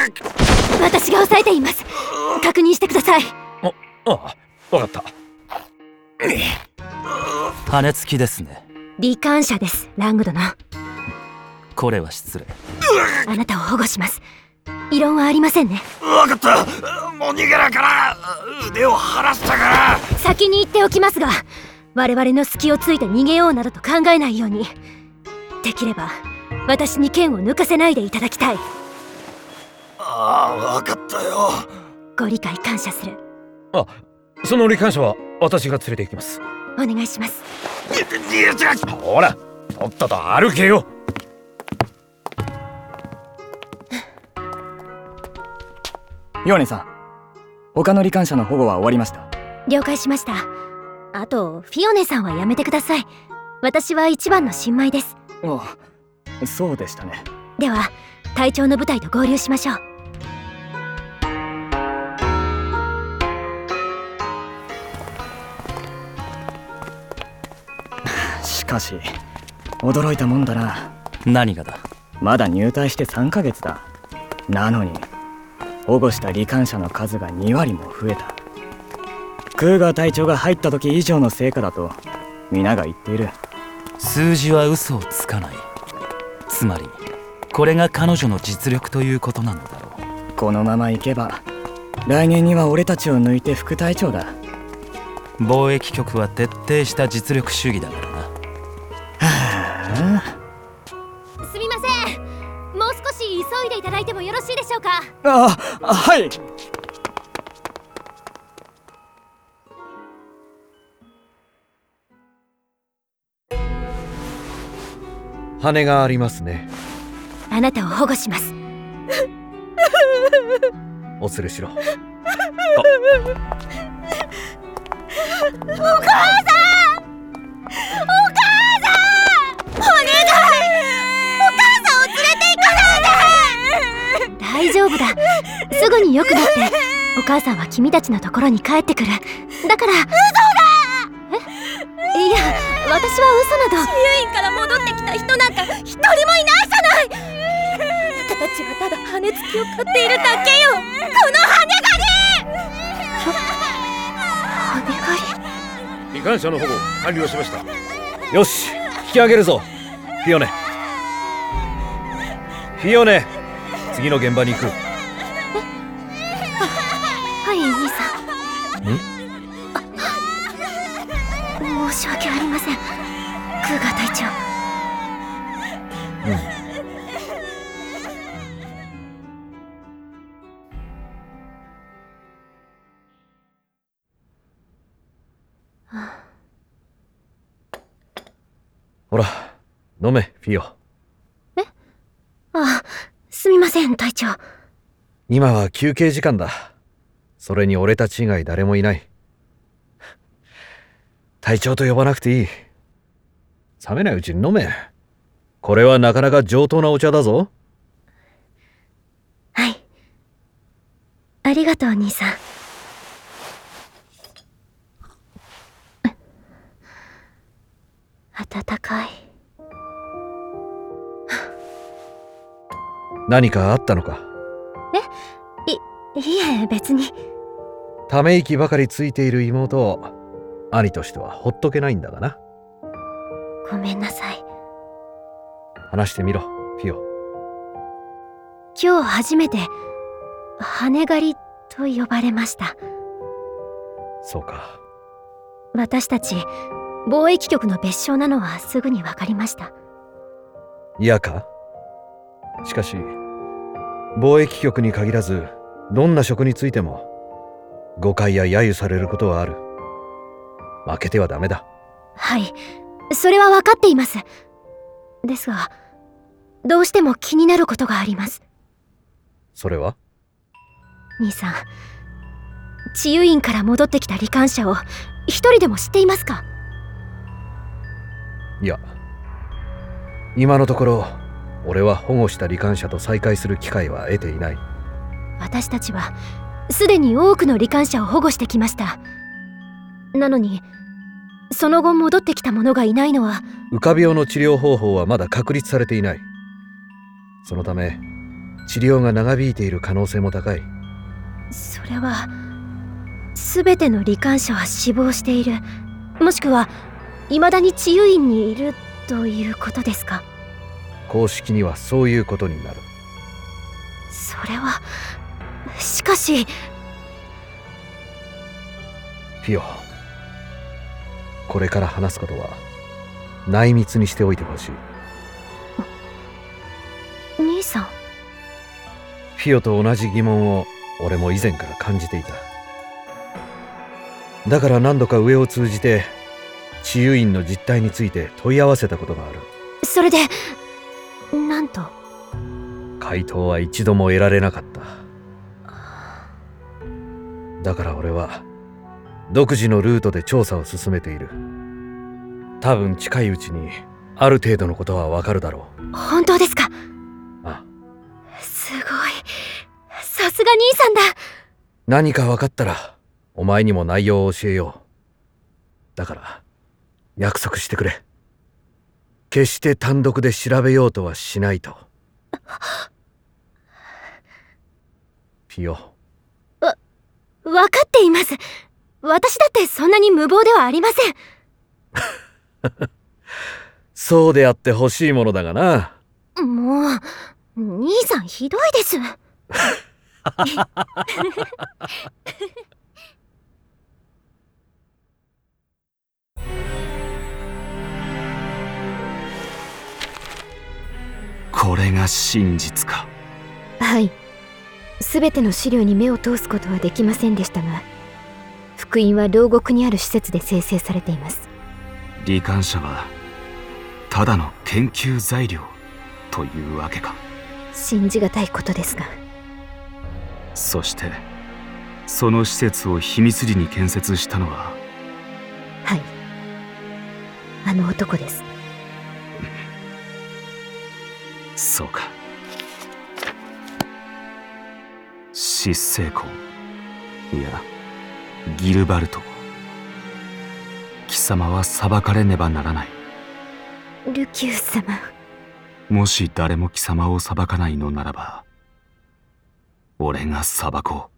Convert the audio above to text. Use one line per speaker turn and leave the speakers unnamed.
私が抑えています。確認してください。
あ、わかった。
羽根付きですね。
罹患者です、ラング殿。
これは失礼。
あなたを保護します。異論はありませんね。
わかった。もう逃げるから腕を離したから。
先に言っておきますが、我々の隙をついて逃げようなどと考えないように。できれば私に剣を抜かせないでいただきたい。
わかったよ。
ご理解感謝する。
その罹患者は私が連れて行きます。
お願いします。
ほら、とっとと歩けよ。
ヨーネさん、他の罹患者の保護は終わりました。
了解しました。あとフィオネさんはやめてください。私は一番の新米です。
そうでしたね。
では隊長の部隊と合流しましょう。
しかし驚いたもんだな。
何がだ。
まだ入隊して3ヶ月だ。なのに保護した罹患者の数が2割も増えた。クーガー隊長が入った時以上の成果だと皆が言っている。
数字は嘘をつかない。つまりこれが彼女の実力ということなのだろう。
このままいけば来年には俺たちを抜いて副隊長だ。
貿易局は徹底した実力主義だからな。
すみません、もう少し急いでいただいてもよろしいでしょうか。
はい。
羽がありますね。
あなたを保護します。
お連れしろ。
お母さん、お母さん、お願い、お母さんを連れて行かないで。大丈夫だ、すぐに良くなってお母さんは君たちのところに帰ってくる。だから。嘘だ。いや、私は嘘など。治癒院から戻ってきた人なんか一人もいないじゃない。あなたたちはただ羽根付きを買っているだけよ。この羽狩り。羽狩り。
罹患者の保護完了しました。よし、引き上げるぞ。フィオネ、フィオネ、次の現場に行く。
はい、兄さん。申し訳ありません、クーガー隊長。
ほら、飲め、フィオ。
すみません、隊長。
今は休憩時間だ。それに俺たち以外誰もいない。隊長と呼ばなくていい。冷めないうちに飲め。これはなかなか上等なお茶だぞ。
はい、ありがとう、兄さん。暖かい。
何かあったのか。
いえ、別に。
ため息ばかりついている妹を兄としてはほっとけないんだがな。
ごめんなさい。
話してみろ、フィオ。
今日初めて羽狩りと呼ばれました。
そうか。
私たち貿易局の別称なのはすぐに分かりました。
嫌か。しかし貿易局に限らずどんな職についても誤解や揶揄されることはある。負けてはダメだ。
はい、それは分かっています。ですがどうしても気になることがあります。
それは？
兄さん、治癒院から戻ってきた罹患者を一人でも知っていますか？
いや、今のところ俺は保護した罹患者と再会する機会は得ていない。
私たちはすでに多くの罹患者を保護してきました。なのにその後戻ってきた者がいないのは。
浮かび病の治療方法はまだ確立されていない。そのため治療が長引いている可能性も高い。
それは全ての罹患者は死亡している、もしくは未だに治癒院にいるということですか？
公式にはそういうことになる。
それはしかし。
ピオ、これから話すことは内密にしておいてほしい。
兄さん。
ピオと同じ疑問を俺も以前から感じていた。だから何度か上を通じて治癒院の実態について問い合わせたことがある。
それでなんと？
回答は一度も得られなかった。だから俺は独自のルートで調査を進めている。多分近いうちにある程度のことはわかるだろう。
本当ですか？
あ、
すごい。さすが兄さんだ。
何か分かったらお前にも内容を教えよう。だから約束してくれ。決して単独で調べようとはしないと。ピオ。
分かっています。私だってそんなに無謀ではありません。
そうであってほしいものだがな。
もう兄さんひどいです。
これが真実か。
はい。全ての資料に目を通すことはできませんでしたが、福音は牢獄にある施設で生成されています。
罹患者はただの研究材料というわけか。
信じがたいことですが。
そしてその施設を秘密裏に建設したのは？
はい、あの男です。
そうか。失成功、いやギルバルト、貴様は裁かれねばならない。
ルキュー様。
もし誰も貴様を裁かないのならば、俺が裁こう。